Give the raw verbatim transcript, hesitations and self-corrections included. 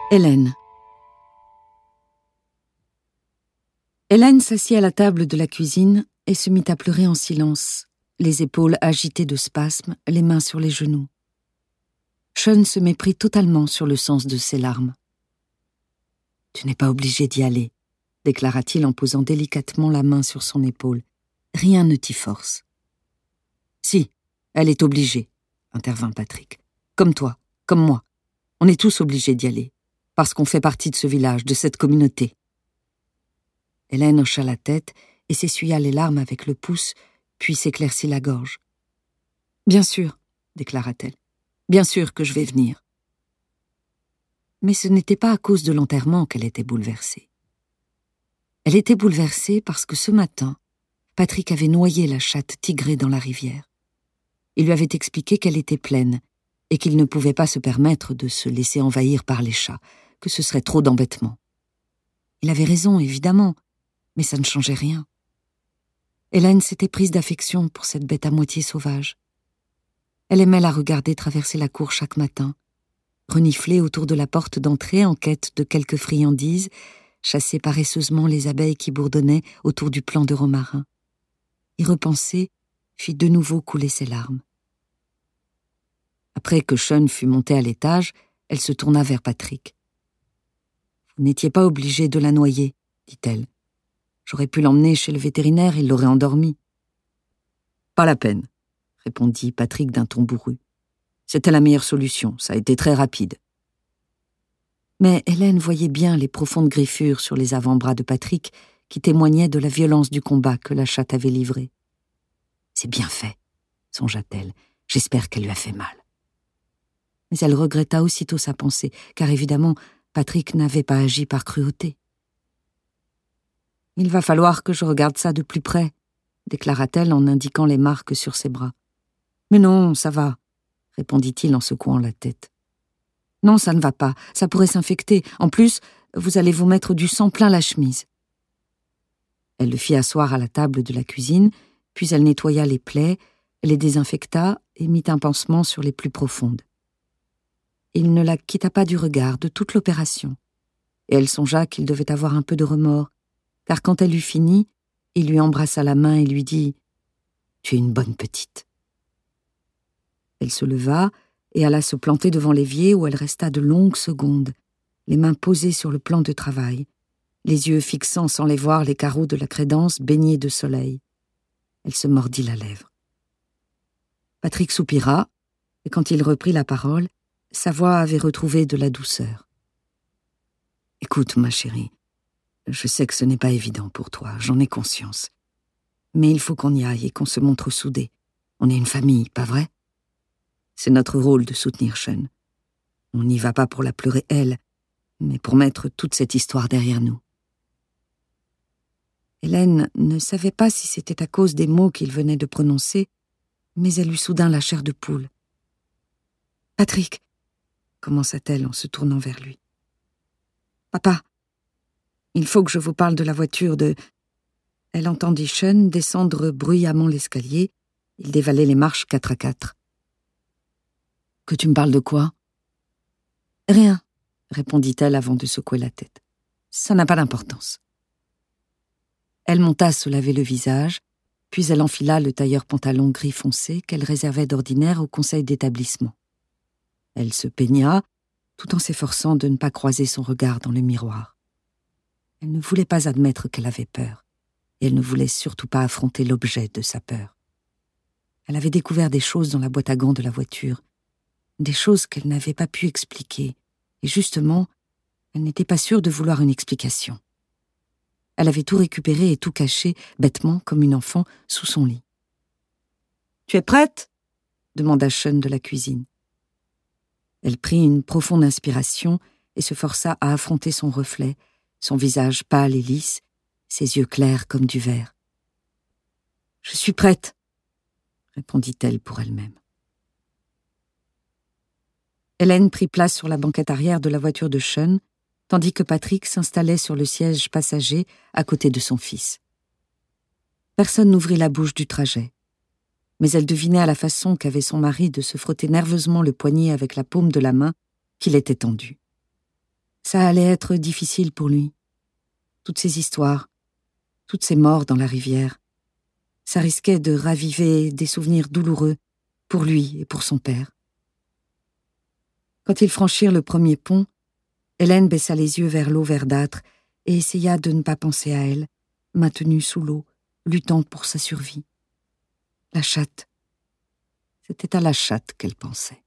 Hélène. Hélène s'assit à la table de la cuisine et se mit à pleurer en silence, les épaules agitées de spasmes, les mains sur les genoux. Sean se méprit totalement sur le sens de ses larmes. « Tu n'es pas obligé d'y aller », déclara-t-il en posant délicatement la main sur son épaule. « Rien ne t'y force. »« Si, elle est obligée, » intervint Patrick. « Comme toi, comme moi. On est tous obligés d'y aller, parce qu'on fait partie de ce village, de cette communauté. » Hélène hocha la tête et s'essuya les larmes avec le pouce, puis s'éclaircit la gorge. « Bien sûr, » déclara-t-elle. « Bien sûr que je vais venir. » Mais ce n'était pas à cause de l'enterrement qu'elle était bouleversée. Elle était bouleversée parce que ce matin, Patrick avait noyé la chatte tigrée dans la rivière. Il lui avait expliqué qu'elle était pleine et qu'il ne pouvait pas se permettre de se laisser envahir par les chats, que ce serait trop d'embêtement. Il avait raison, évidemment, mais ça ne changeait rien. Hélène s'était prise d'affection pour cette bête à moitié sauvage. Elle aimait la regarder traverser la cour chaque matin, renifler autour de la porte d'entrée en quête de quelques friandises, chasser paresseusement les abeilles qui bourdonnaient autour du plant de romarin. Y repenser fit de nouveau couler ses larmes. Après que Sean fut monté à l'étage, elle se tourna vers Patrick. « Vous n'étiez pas obligé de la noyer, » dit-elle. « J'aurais pu l'emmener chez le vétérinaire, il l'aurait endormie. »« Pas la peine, » répondit Patrick d'un ton bourru. « C'était la meilleure solution, ça a été très rapide. » Mais Hélène voyait bien les profondes griffures sur les avant-bras de Patrick qui témoignaient de la violence du combat que la chatte avait livré. « C'est bien fait, » songea-t-elle. « J'espère qu'elle lui a fait mal. » Mais elle regretta aussitôt sa pensée, car évidemment, Patrick n'avait pas agi par cruauté. « Il va falloir que je regarde ça de plus près, » déclara-t-elle en indiquant les marques sur ses bras. « Mais non, ça va, » répondit-il en secouant la tête. « Non, ça ne va pas, ça pourrait s'infecter. En plus, vous allez vous mettre du sang plein la chemise. » Elle le fit asseoir à la table de la cuisine, puis elle nettoya les plaies, les désinfecta et mit un pansement sur les plus profondes. Il ne la quitta pas du regard de toute l'opération, et elle songea qu'il devait avoir un peu de remords, car quand elle eut fini, il lui embrassa la main et lui dit « Tu es une bonne petite. » Elle se leva et alla se planter devant l'évier où elle resta de longues secondes, les mains posées sur le plan de travail, les yeux fixant sans les voir les carreaux de la crédence baignés de soleil. Elle se mordit la lèvre. Patrick soupira, et quand il reprit la parole, sa voix avait retrouvé de la douceur. « Écoute, ma chérie, je sais que ce n'est pas évident pour toi, j'en ai conscience. Mais il faut qu'on y aille et qu'on se montre soudés. On est une famille, pas vrai? C'est notre rôle de soutenir Sean. On n'y va pas pour la pleurer elle, mais pour mettre toute cette histoire derrière nous. » Hélène ne savait pas si c'était à cause des mots qu'il venait de prononcer, mais elle eut soudain la chair de poule. « Patrick !» commença-t-elle en se tournant vers lui. « Papa, il faut que je vous parle de la voiture de... » Elle entendit Sean descendre bruyamment l'escalier. Il dévalait les marches quatre à quatre. « Que tu me parles de quoi ?»« Rien, » répondit-elle avant de secouer la tête. « Ça n'a pas d'importance. » Elle monta se laver le visage, puis elle enfila le tailleur-pantalon gris foncé qu'elle réservait d'ordinaire au conseil d'établissement. Elle se peigna, tout en s'efforçant de ne pas croiser son regard dans le miroir. Elle ne voulait pas admettre qu'elle avait peur, et elle ne voulait surtout pas affronter l'objet de sa peur. Elle avait découvert des choses dans la boîte à gants de la voiture, des choses qu'elle n'avait pas pu expliquer, et justement, elle n'était pas sûre de vouloir une explication. Elle avait tout récupéré et tout caché, bêtement, comme une enfant, sous son lit. « Tu es prête ?» demanda Sean de la cuisine. Elle prit une profonde inspiration et se força à affronter son reflet, son visage pâle et lisse, ses yeux clairs comme du verre. « Je suis prête !» répondit-elle pour elle-même. Hélène prit place sur la banquette arrière de la voiture de Sean, tandis que Patrick s'installait sur le siège passager à côté de son fils. Personne n'ouvrit la bouche du trajet, mais elle devinait à la façon qu'avait son mari de se frotter nerveusement le poignet avec la paume de la main qu'il était tendue. Ça allait être difficile pour lui. Toutes ces histoires, toutes ces morts dans la rivière, ça risquait de raviver des souvenirs douloureux pour lui et pour son père. Quand ils franchirent le premier pont, Hélène baissa les yeux vers l'eau verdâtre et essaya de ne pas penser à elle, maintenue sous l'eau, luttant pour sa survie. La chatte. C'était à la chatte qu'elle pensait.